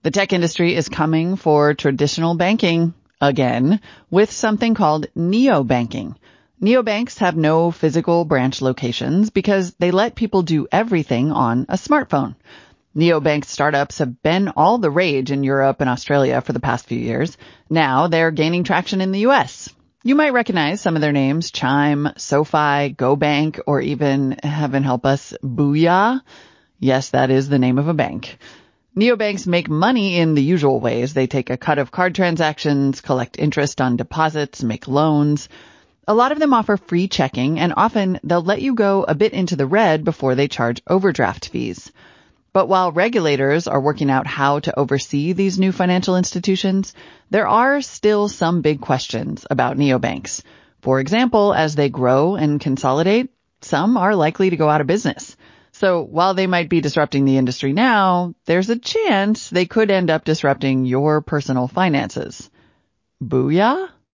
The tech industry is coming for traditional banking again with something called neobanking. Neobanks have no physical branch locations because they let people do everything on a smartphone. Neobank startups have been all the rage in Europe and Australia for the past few years. Now they're gaining traction in the US. You might recognize some of their names: Chime, SoFi, GoBank, or even, heaven help us, Booyah. Yes, that is the name of a bank. Neobanks make money in the usual ways. They take a cut of card transactions, collect interest on deposits, make loans. A lot of them offer free checking, and often they'll let you go a bit into the red before they charge overdraft fees. But while regulators are working out how to oversee these new financial institutions, there are still some big questions about neobanks. For example, as they grow and consolidate, some are likely to go out of business. So while they might be disrupting the industry now, there's a chance they could end up disrupting your personal finances. Booyah?